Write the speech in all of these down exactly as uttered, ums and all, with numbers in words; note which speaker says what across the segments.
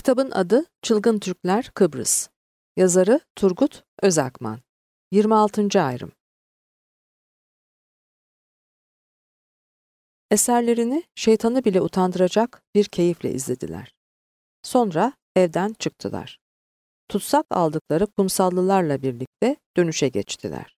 Speaker 1: Kitabın adı Çılgın Türkler Kıbrıs. Yazarı Turgut Özakman. yirmi altıncı ayrım. Eserlerini şeytanı bile utandıracak bir keyifle izlediler. Sonra evden çıktılar. Tutsak aldıkları kumsallılarla birlikte dönüşe geçtiler.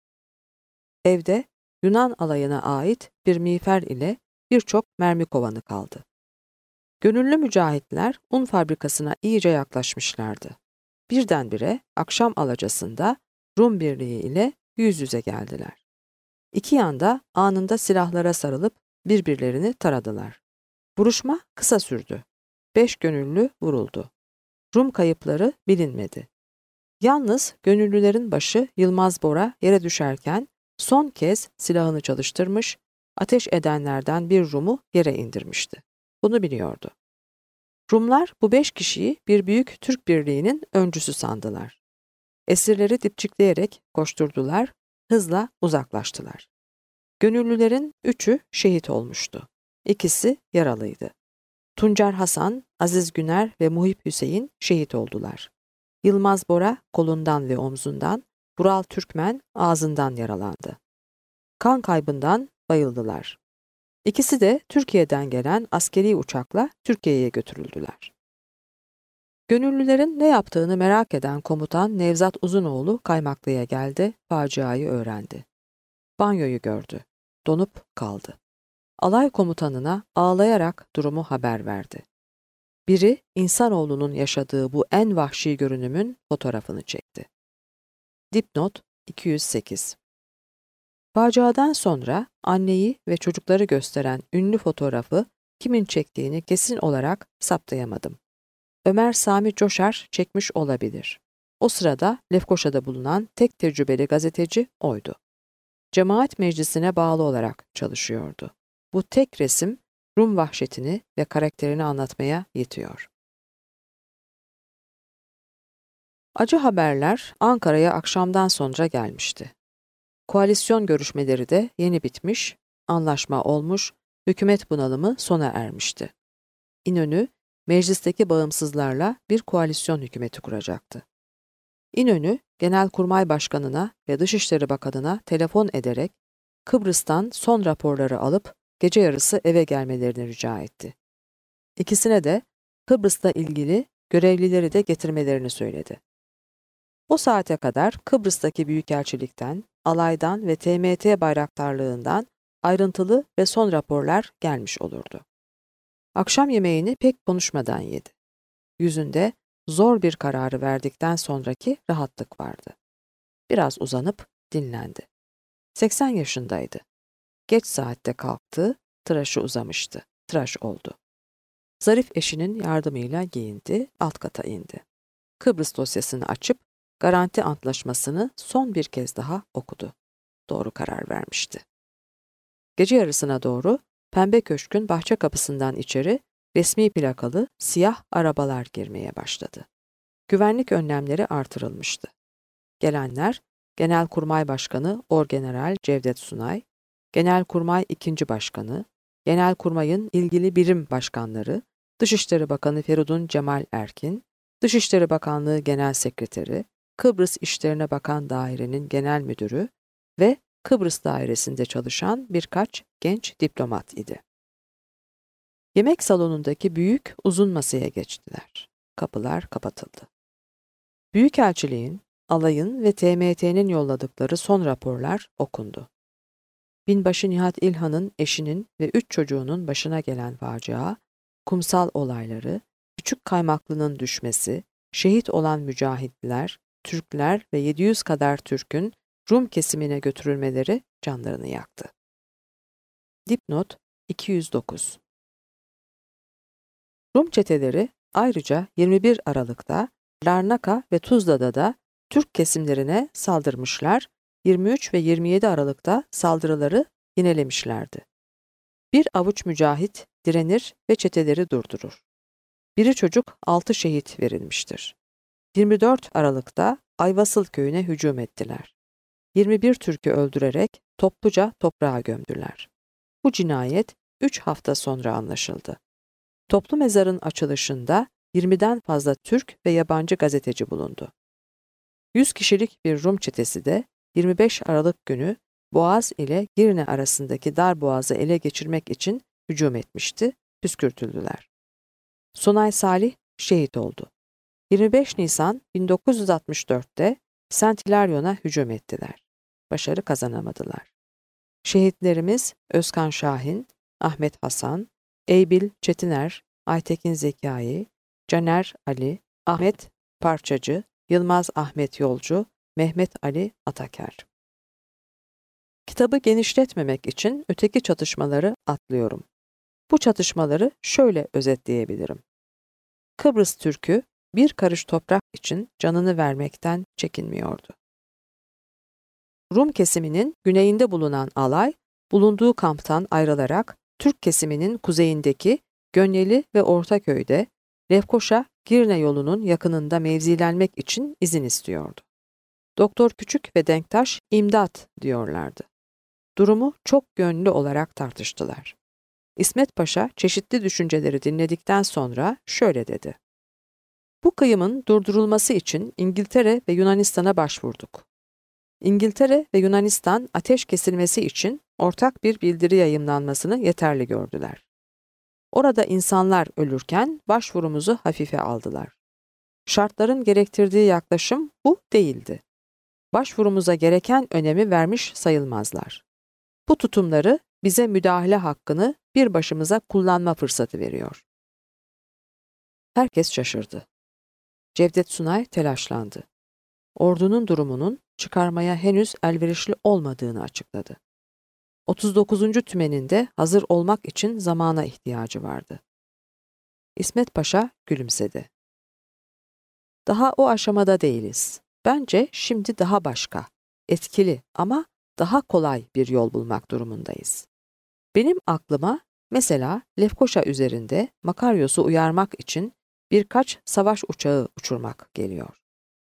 Speaker 1: Evde Yunan alayına ait bir miğfer ile birçok mermi kovanı kaldı. Gönüllü mücahitler un fabrikasına iyice yaklaşmışlardı. Birdenbire akşam alacasında Rum birliği ile yüz yüze geldiler. İki yanda anında silahlara sarılıp birbirlerini taradılar. Vuruşma kısa sürdü. Beş gönüllü vuruldu. Rum kayıpları bilinmedi. Yalnız gönüllülerin başı Yılmaz Bora yere düşerken son kez silahını çalıştırmış, ateş edenlerden bir Rum'u yere indirmişti. Bunu biliyordu. Rumlar bu beş kişiyi bir büyük Türk birliğinin öncüsü sandılar. Esirleri dipçikleyerek koşturdular, hızla uzaklaştılar. Gönüllülerin üçü şehit olmuştu. İkisi yaralıydı. Tuncer Hasan, Aziz Güner ve Muhip Hüseyin şehit oldular. Yılmaz Bora kolundan ve omzundan, Vural Türkmen ağzından yaralandı. Kan kaybından bayıldılar. İkisi de Türkiye'den gelen askeri uçakla Türkiye'ye götürüldüler. Gönüllülerin ne yaptığını merak eden komutan Nevzat Uzunoğlu Kaymaklı'ya geldi, faciayı öğrendi. Banyoyu gördü. Donup kaldı. Alay komutanına ağlayarak durumu haber verdi. Biri insanoğlunun yaşadığı bu en vahşi görünümün fotoğrafını çekti. Dipnot iki yüz sekiz. Faciadan sonra anneyi ve çocukları gösteren ünlü fotoğrafı kimin çektiğini kesin olarak saptayamadım. Ömer Sami Coşar çekmiş olabilir. O sırada Lefkoşa'da bulunan tek tecrübeli gazeteci oydu. Cemaat meclisine bağlı olarak çalışıyordu. Bu tek resim Rum vahşetini ve karakterini anlatmaya yetiyor. Acı haberler Ankara'ya akşamdan sonra gelmişti. Koalisyon görüşmeleri de yeni bitmiş, anlaşma olmuş, hükümet bunalımı sona ermişti. İnönü, meclisteki bağımsızlarla bir koalisyon hükümeti kuracaktı. İnönü, Genelkurmay Başkanı'na ve Dışişleri Bakanı'na telefon ederek Kıbrıs'tan son raporları alıp gece yarısı eve gelmelerini rica etti. İkisine de Kıbrıs'la ilgili görevlileri de getirmelerini söyledi. O saate kadar Kıbrıs'taki büyükelçilikten, alaydan ve T M T bayraktarlığından ayrıntılı ve son raporlar gelmiş olurdu. Akşam yemeğini pek konuşmadan yedi. Yüzünde zor bir kararı verdikten sonraki rahatlık vardı. Biraz uzanıp dinlendi. seksen yaşındaydı. Geç saatte kalktı, tıraşı uzamıştı. Tıraş oldu. Zarif eşinin yardımıyla giyindi, alt kata indi. Kıbrıs dosyasını açıp garanti antlaşmasını son bir kez daha okudu. Doğru karar vermişti. Gece yarısına doğru Pembe Köşk'ün bahçe kapısından içeri resmi plakalı siyah arabalar girmeye başladı. Güvenlik önlemleri artırılmıştı. Gelenler Genelkurmay Başkanı Orgeneral Cevdet Sunay, Genelkurmay ikinci Başkanı, Genelkurmay'ın ilgili birim başkanları, Dışişleri Bakanı Feridun Cemal Erkin, Dışişleri Bakanlığı Genel Sekreteri, Kıbrıs İşlerine Bakan Dairenin Genel Müdürü ve Kıbrıs Dairesi'nde çalışan birkaç genç diplomat idi. Yemek salonundaki büyük uzun masaya geçtiler. Kapılar kapatıldı. Büyükelçiliğin, alayın ve T M T'nin yolladıkları son raporlar okundu. Binbaşı Nihat İlhan'ın eşinin ve üç çocuğunun başına gelen facia, kumsal olayları, Küçük Kaymaklı'nın düşmesi, şehit olan mücahitler, Türkler ve yedi yüz kadar Türk'ün Rum kesimine götürülmeleri canlarını yaktı. Dipnot iki yüz dokuz. Rum çeteleri ayrıca yirmi bir Aralık'ta Larnaka ve Tuzla'da da Türk kesimlerine saldırmışlar, yirmi üç ve yirmi yedi Aralık'ta saldırıları yinelemişlerdi. Bir avuç mücahit direnir ve çeteleri durdurur. Biri çocuk altı şehit verilmiştir. yirmi dört Aralık'ta Ayvasıl köyüne hücum ettiler. yirmi bir Türk'ü öldürerek topluca toprağa gömdüler. Bu cinayet üç hafta sonra anlaşıldı. Toplu mezarın açılışında yirmiden fazla Türk ve yabancı gazeteci bulundu. yüz kişilik bir Rum çetesi de yirmi beş Aralık günü Boğaz ile Girne arasındaki dar boğazı ele geçirmek için hücum etmişti, püskürtüldüler. Sonay Salih şehit oldu. yirmi beş Nisan bin dokuz yüz altmış dört'te Saint Hilarion'a hücum ettiler. Başarı kazanamadılar. Şehitlerimiz Özkan Şahin, Ahmet Hasan, Eybil Çetiner, Aytekin Zekai, Caner Ali, Ahmet Parçacı, Yılmaz Ahmet Yolcu, Mehmet Ali Ataker. Kitabı genişletmemek için öteki çatışmaları atlıyorum. Bu çatışmaları şöyle özetleyebilirim. Kıbrıs Türk'ü bir karış toprak için canını vermekten çekinmiyordu. Rum kesiminin güneyinde bulunan alay, bulunduğu kamptan ayrılarak Türk kesiminin kuzeyindeki Gönyeli ve Ortaköy'de Lefkoşa-Girne yolunun yakınında mevzilenmek için izin istiyordu. Doktor Küçük ve Denktaş imdat diyorlardı. Durumu çok yönlü olarak tartıştılar. İsmet Paşa çeşitli düşünceleri dinledikten sonra şöyle dedi. Bu kıyımın durdurulması için İngiltere ve Yunanistan'a başvurduk. İngiltere ve Yunanistan ateş kesilmesi için ortak bir bildiri yayımlanmasını yeterli gördüler. Orada insanlar ölürken başvurumuzu hafife aldılar. Şartların gerektirdiği yaklaşım bu değildi. Başvurumuza gereken önemi vermiş sayılmazlar. Bu tutumları bize müdahale hakkını bir başımıza kullanma fırsatı veriyor. Herkes şaşırdı. Cevdet Sunay telaşlandı. Ordunun durumunun çıkarmaya henüz elverişli olmadığını açıkladı. otuz dokuzuncu tümeninde hazır olmak için zamana ihtiyacı vardı. İsmet Paşa gülümsedi. Daha o aşamada değiliz. Bence şimdi daha başka, etkili ama daha kolay bir yol bulmak durumundayız. Benim aklıma mesela Lefkoşa üzerinde Makaryos'u uyarmak için birkaç savaş uçağı uçurmak geliyor.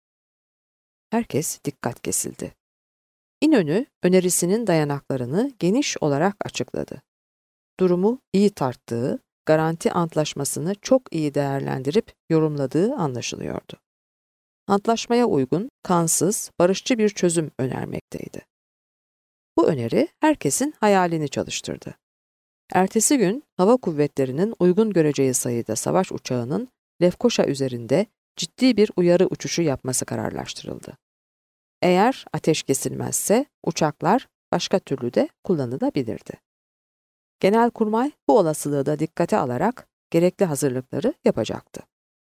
Speaker 1: Herkes dikkat kesildi. İnönü önerisinin dayanaklarını geniş olarak açıkladı. Durumu iyi tarttığı, garanti antlaşmasını çok iyi değerlendirip yorumladığı anlaşılıyordu. Antlaşmaya uygun, kansız, barışçı bir çözüm önermekteydi. Bu öneri herkesin hayalini çalıştırdı. Ertesi gün hava kuvvetlerinin uygun göreceği sayıda savaş uçağının Lefkoşa üzerinde ciddi bir uyarı uçuşu yapması kararlaştırıldı. Eğer ateş kesilmezse uçaklar başka türlü de kullanılabilirdi. Genelkurmay bu olasılığı da dikkate alarak gerekli hazırlıkları yapacaktı.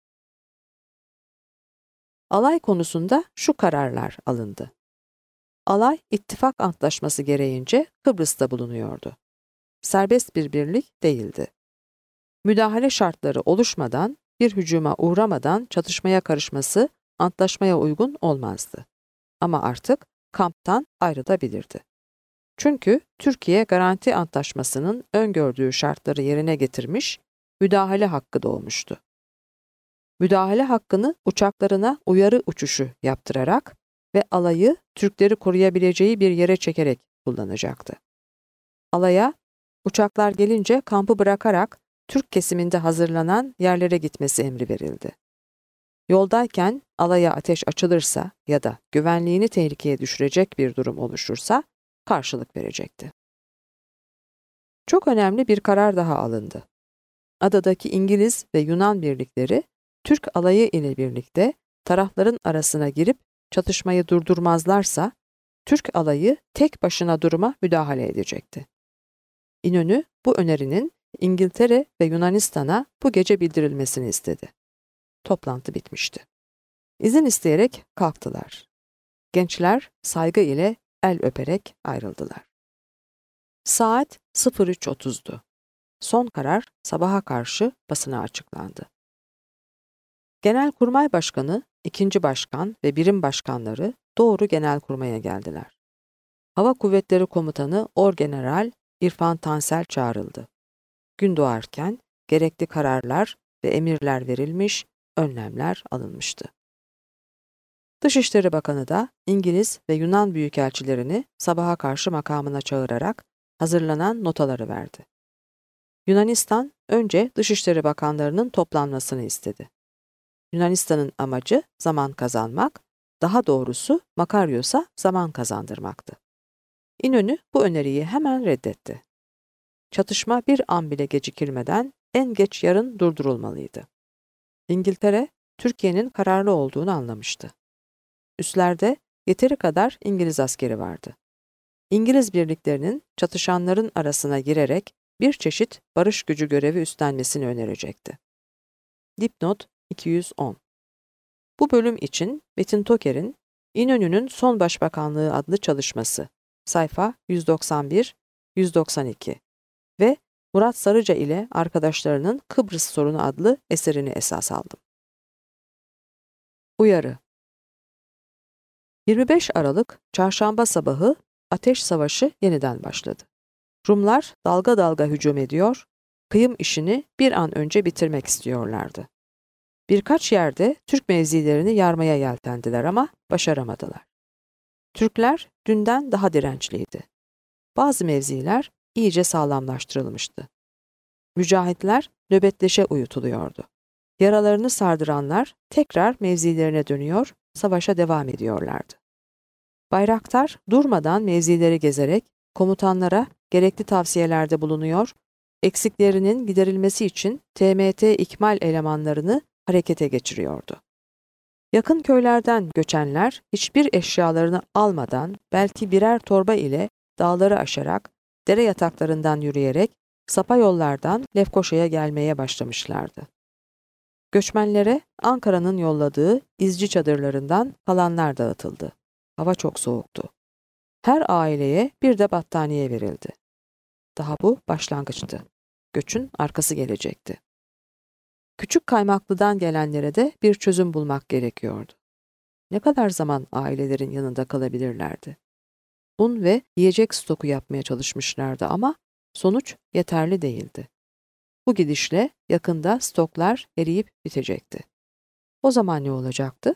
Speaker 1: Alay konusunda şu kararlar alındı. Alay ittifak antlaşması gereğince Kıbrıs'ta bulunuyordu. Serbest bir birlik değildi. Müdahale şartları oluşmadan, bir hücuma uğramadan çatışmaya karışması antlaşmaya uygun olmazdı. Ama artık kamptan ayrılabilirdi. Çünkü Türkiye Garanti Antlaşması'nın öngördüğü şartları yerine getirmiş, müdahale hakkı doğmuştu. Müdahale hakkını uçaklarına uyarı uçuşu yaptırarak ve alayı Türkleri koruyabileceği bir yere çekerek kullanacaktı. Alaya, uçaklar gelince kampı bırakarak Türk kesiminde hazırlanan yerlere gitmesi emri verildi. Yoldayken alaya ateş açılırsa ya da güvenliğini tehlikeye düşürecek bir durum oluşursa karşılık verecekti. Çok önemli bir karar daha alındı. Adadaki İngiliz ve Yunan birlikleri Türk alayı ile birlikte tarafların arasına girip çatışmayı durdurmazlarsa Türk alayı tek başına duruma müdahale edecekti. İnönü bu önerinin İngiltere ve Yunanistan'a bu gece bildirilmesini istedi. Toplantı bitmişti. İzin isteyerek kalktılar. Gençler saygı ile el öperek ayrıldılar. Saat üç otuzdu. Son karar sabaha karşı basına açıklandı. Genelkurmay Başkanı, ikinci başkan ve birim başkanları doğru Genelkurmay'a geldiler. Hava Kuvvetleri Komutanı Orgeneral İrfan Tansel çağrıldı. Gün doğarken gerekli kararlar ve emirler verilmiş, önlemler alınmıştı. Dışişleri Bakanı da İngiliz ve Yunan büyükelçilerini sabaha karşı makamına çağırarak hazırlanan notaları verdi. Yunanistan önce Dışişleri Bakanlarının toplanmasını istedi. Yunanistan'ın amacı zaman kazanmak, daha doğrusu Makaryos'a zaman kazandırmaktı. İnönü bu öneriyi hemen reddetti. Çatışma bir an bile gecikilmeden en geç yarın durdurulmalıydı. İngiltere, Türkiye'nin kararlı olduğunu anlamıştı. Üslerde yeteri kadar İngiliz askeri vardı. İngiliz birliklerinin çatışanların arasına girerek bir çeşit barış gücü görevi üstlenmesini önerecekti. Dipnot iki yüz on. Bu bölüm için Metin Toker'in İnönü'nün Son Başbakanlığı adlı çalışması, sayfa yüz doksan bir yüz doksan iki ve Murat Sarıca ile arkadaşlarının Kıbrıs Sorunu adlı eserini esas aldım. Uyarı. yirmi beş Aralık Çarşamba sabahı ateş savaşı yeniden başladı. Rumlar dalga dalga hücum ediyor, kıyım işini bir an önce bitirmek istiyorlardı. Birkaç yerde Türk mevzilerini yarmaya yeltendiler ama başaramadılar. Türkler dünden daha dirençliydi. Bazı mevziler iyice sağlamlaştırılmıştı. Mücahitler nöbetleşe uyutuluyordu. Yaralarını sardıranlar tekrar mevzilerine dönüyor, savaşa devam ediyorlardı. Bayraktar durmadan mevzileri gezerek komutanlara gerekli tavsiyelerde bulunuyor, eksiklerinin giderilmesi için T M T ikmal elemanlarını harekete geçiriyordu. Yakın köylerden göçenler hiçbir eşyalarını almadan belki birer torba ile dağları aşarak, dere yataklarından yürüyerek sapa yollardan Lefkoşa'ya gelmeye başlamışlardı. Göçmenlere Ankara'nın yolladığı izci çadırlarından kalanlar dağıtıldı. Hava çok soğuktu. Her aileye bir de battaniye verildi. Daha bu başlangıçtı. Göçün arkası gelecekti. Küçük Kaymaklı'dan gelenlere de bir çözüm bulmak gerekiyordu. Ne kadar zaman ailelerin yanında kalabilirlerdi? Un ve yiyecek stoku yapmaya çalışmışlardı ama sonuç yeterli değildi. Bu gidişle yakında stoklar eriyip bitecekti. O zaman ne olacaktı?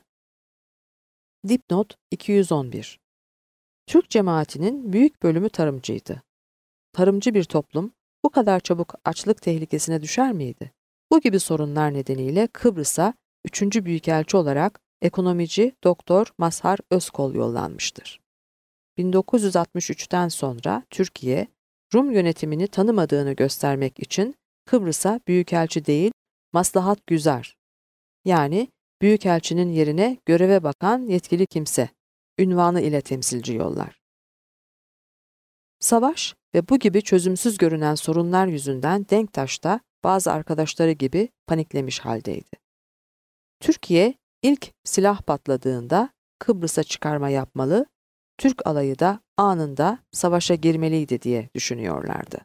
Speaker 1: Dipnot iki yüz on bir. Türk cemaatinin büyük bölümü tarımcıydı. Tarımcı bir toplum bu kadar çabuk açlık tehlikesine düşer miydi? Bu gibi sorunlar nedeniyle Kıbrıs'a üçüncü büyükelçi olarak ekonomici Doktor Mazhar Özkol yollanmıştır. bin dokuz yüz altmış üçten sonra Türkiye, Rum yönetimini tanımadığını göstermek için Kıbrıs'a büyükelçi değil, maslahatgüzar, yani büyükelçinin yerine göreve bakan yetkili kimse, ünvanı ile temsilci yollar. Savaş ve bu gibi çözümsüz görünen sorunlar yüzünden Denktaş da bazı arkadaşları gibi paniklemiş haldeydi. Türkiye ilk silah patladığında Kıbrıs'a çıkarma yapmalı, Türk alayı da anında savaşa girmeliydi diye düşünüyorlardı.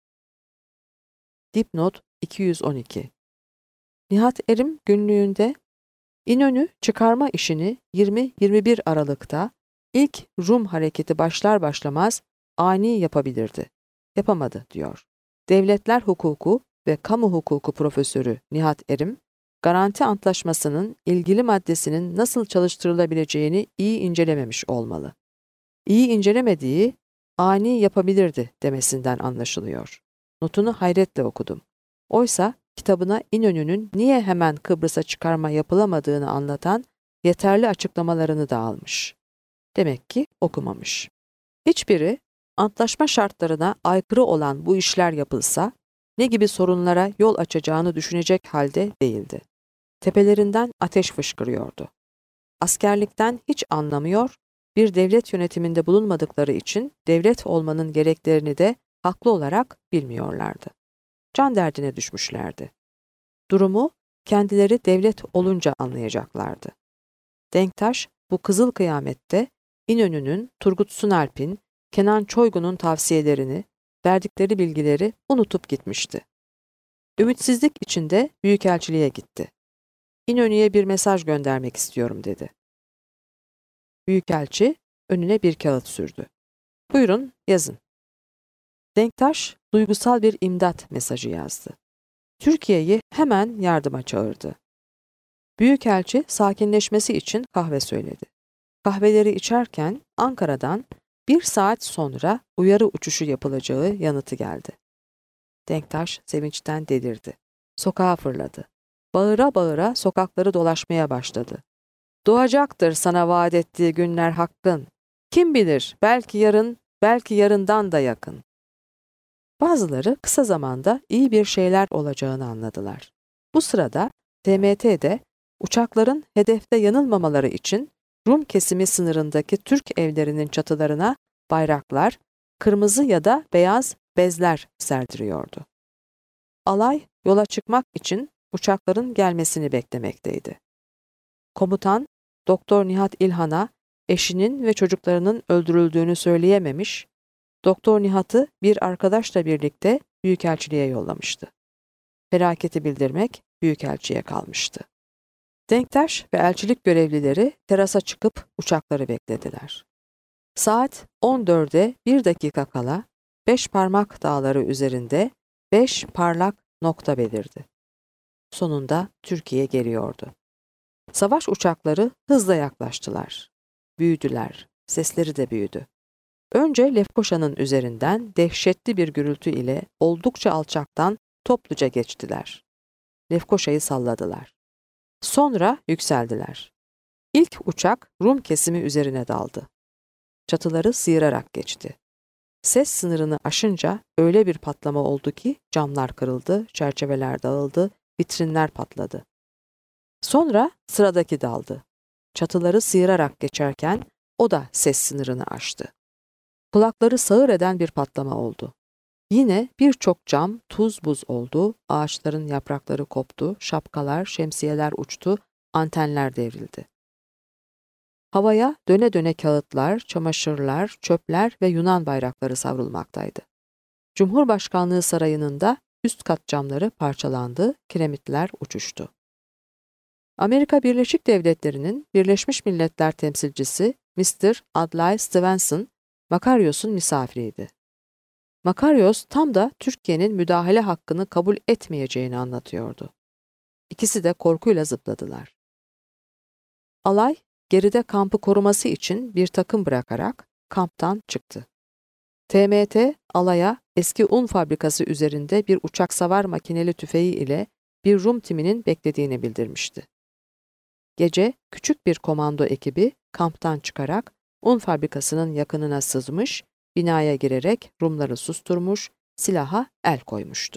Speaker 1: Dipnot iki yüz on iki. Nihat Erim günlüğünde İnönü çıkarma işini yirmi yirmi bir Aralık'ta ilk Rum hareketi başlar başlamaz ani yapabilirdi. Yapamadı diyor. Devletler hukuku ve kamu hukuku profesörü Nihat Erim, Garanti Antlaşması'nın ilgili maddesinin nasıl çalıştırılabileceğini iyi incelememiş olmalı. İyi incelemediği, ani yapabilirdi demesinden anlaşılıyor. Notunu hayretle okudum. Oysa kitabına İnönü'nün niye hemen Kıbrıs'a çıkarma yapılamadığını anlatan yeterli açıklamalarını da almış. Demek ki okumamış. Hiçbiri antlaşma şartlarına aykırı olan bu işler yapılsa ne gibi sorunlara yol açacağını düşünecek halde değildi. Tepelerinden ateş fışkırıyordu. Askerlikten hiç anlamıyor, bir devlet yönetiminde bulunmadıkları için devlet olmanın gereklerini de haklı olarak bilmiyorlardı. Can derdine düşmüşlerdi. Durumu kendileri devlet olunca anlayacaklardı. Denktaş bu kızıl kıyamette İnönü'nün, Turgut Sunalp'in, Kenan Çoygun'un tavsiyelerini, verdikleri bilgileri unutup gitmişti. Ümitsizlik içinde büyükelçiliğe gitti. İnönü'ye bir mesaj göndermek istiyorum dedi. Büyükelçi önüne bir kağıt sürdü. Buyurun yazın. Denktaş duygusal bir imdat mesajı yazdı. Türkiye'yi hemen yardıma çağırdı. Büyükelçi sakinleşmesi için kahve söyledi. Kahveleri içerken Ankara'dan bir saat sonra uyarı uçuşu yapılacağı yanıtı geldi. Denktaş sevinçten delirdi. Sokağa fırladı. Bağıra bağıra sokakları dolaşmaya başladı. Doğacaktır sana vaat ettiği günler hakkın. Kim bilir, belki yarın, belki yarından da yakın. Bazıları kısa zamanda iyi bir şeyler olacağını anladılar. Bu sırada T M T'de uçakların hedefte yanılmamaları için Rum kesimi sınırındaki Türk evlerinin çatılarına bayraklar, kırmızı ya da beyaz bezler serdiriyordu. Alay yola çıkmak için uçakların gelmesini beklemekteydi. Komutan, Doktor Nihat İlhan'a eşinin ve çocuklarının öldürüldüğünü söyleyememiş, Doktor Nihat'ı bir arkadaşla birlikte büyükelçiliğe yollamıştı. Felaketi bildirmek büyükelçiye kalmıştı. Denktaş ve elçilik görevlileri terasa çıkıp uçakları beklediler. Saat on dörde bir dakika kala beş parmak dağları üzerinde beş parlak nokta belirdi. Sonunda Türkiye geliyordu. Savaş uçakları hızla yaklaştılar. Büyüdüler, sesleri de büyüdü. Önce Lefkoşa'nın üzerinden dehşetli bir gürültü ile oldukça alçaktan topluca geçtiler. Lefkoşa'yı salladılar. Sonra yükseldiler. İlk uçak Rum kesimi üzerine daldı. Çatıları sıyırarak geçti. Ses sınırını aşınca öyle bir patlama oldu ki camlar kırıldı, çerçeveler dağıldı, vitrinler patladı. Sonra sıradaki daldı. Çatıları sıyırarak geçerken o da ses sınırını aştı. Kulakları sağır eden bir patlama oldu. Yine birçok cam tuz buz oldu, ağaçların yaprakları koptu, şapkalar, şemsiyeler uçtu, antenler devrildi. Havaya döne döne kağıtlar, çamaşırlar, çöpler ve Yunan bayrakları savrulmaktaydı. Cumhurbaşkanlığı sarayının da üst kat camları parçalandı, kiremitler uçuştu. Amerika Birleşik Devletleri'nin Birleşmiş Milletler temsilcisi mister Adlai Stevenson, Makaryos'un misafiriydi. Makaryos tam da Türkiye'nin müdahale hakkını kabul etmeyeceğini anlatıyordu. İkisi de korkuyla zıpladılar. Alay, geride kampı koruması için bir takım bırakarak kamptan çıktı. T M T, alaya eski un fabrikası üzerinde bir uçaksavar makineli tüfeği ile bir Rum timinin beklediğini bildirmişti. Gece küçük bir komando ekibi kamptan çıkarak un fabrikasının yakınına sızmış, binaya girerek Rumları susturmuş, silaha el koymuştu.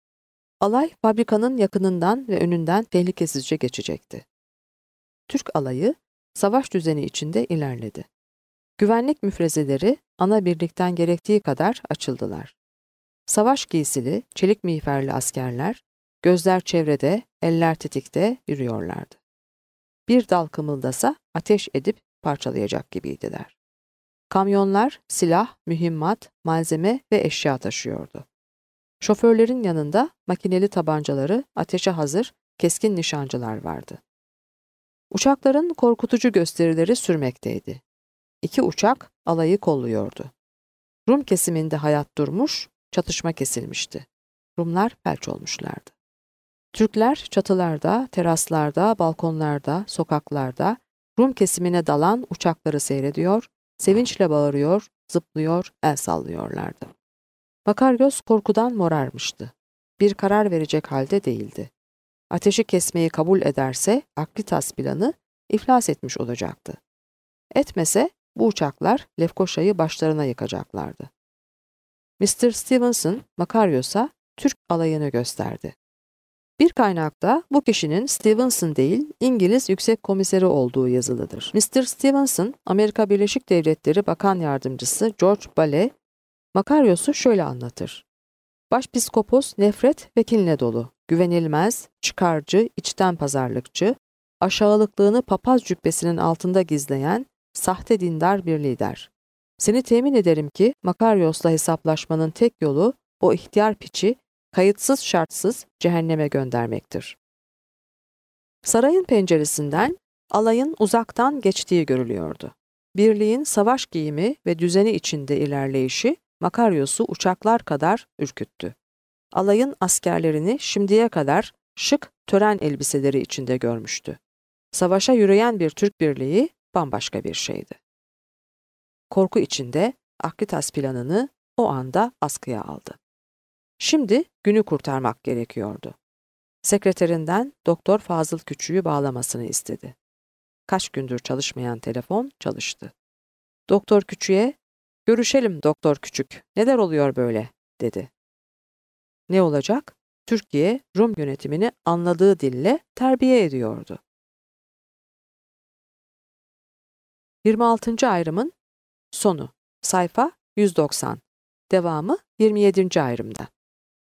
Speaker 1: Alay fabrikanın yakınından ve önünden tehlikesizce geçecekti. Türk alayı savaş düzeni içinde ilerledi. Güvenlik müfrezeleri ana birlikten gerektiği kadar açıldılar. Savaş giysili, çelik miğferli askerler, gözler çevrede, eller tetikte yürüyorlardı. Bir dal kımıldasa ateş edip parçalayacak gibiydiler. Kamyonlar silah, mühimmat, malzeme ve eşya taşıyordu. Şoförlerin yanında makineli tabancaları, ateşe hazır, keskin nişancılar vardı. Uçakların korkutucu gösterileri sürmekteydi. İki uçak alayı kolluyordu. Rum kesiminde hayat durmuş, çatışma kesilmişti. Rumlar felç olmuşlardı. Türkler çatılarda, teraslarda, balkonlarda, sokaklarda Rum kesimine dalan uçakları seyrediyor, sevinçle bağırıyor, zıplıyor, el sallıyorlardı. Makaryos korkudan morarmıştı. Bir karar verecek halde değildi. Ateşi kesmeyi kabul ederse Aklitas planı iflas etmiş olacaktı. Etmese bu uçaklar Lefkoşa'yı başlarına yıkacaklardı. mister Stevenson, Makaryos'a Türk alayını gösterdi. Bir kaynakta bu kişinin Stevenson değil, İngiliz Yüksek Komiseri olduğu yazılıdır. mister Stevenson, Amerika Birleşik Devletleri Bakan Yardımcısı George Bale, Makaryos'u şöyle anlatır. Başpiskopos nefret ve kinle dolu, güvenilmez, çıkarcı, içten pazarlıkçı, aşağılıklığını papaz cübbesinin altında gizleyen, sahte dindar bir lider. Seni temin ederim ki Makaryos'la hesaplaşmanın tek yolu o ihtiyar piçi kayıtsız şartsız cehenneme göndermektir. Sarayın penceresinden alayın uzaktan geçtiği görülüyordu. Birliğin savaş giyimi ve düzeni içinde ilerleyişi Makaryos'u uçaklar kadar ürküttü. Alayın askerlerini şimdiye kadar şık tören elbiseleri içinde görmüştü. Savaşa yürüyen bir Türk birliği bambaşka bir şeydi. Korku içinde Aklitas planını o anda askıya aldı. Şimdi günü kurtarmak gerekiyordu. Sekreterinden Doktor Fazıl Küçük'ü bağlamasını istedi. Kaç gündür çalışmayan telefon çalıştı. Doktor Küçük'e, "Görüşelim Doktor Küçük, neler oluyor böyle?" dedi. Ne olacak? Türkiye, Rum yönetimini anladığı dille terbiye ediyordu. yirmi altıncı ayrımın sonu. Sayfa yüz doksan. Devamı yirmi yedinci ayrımda.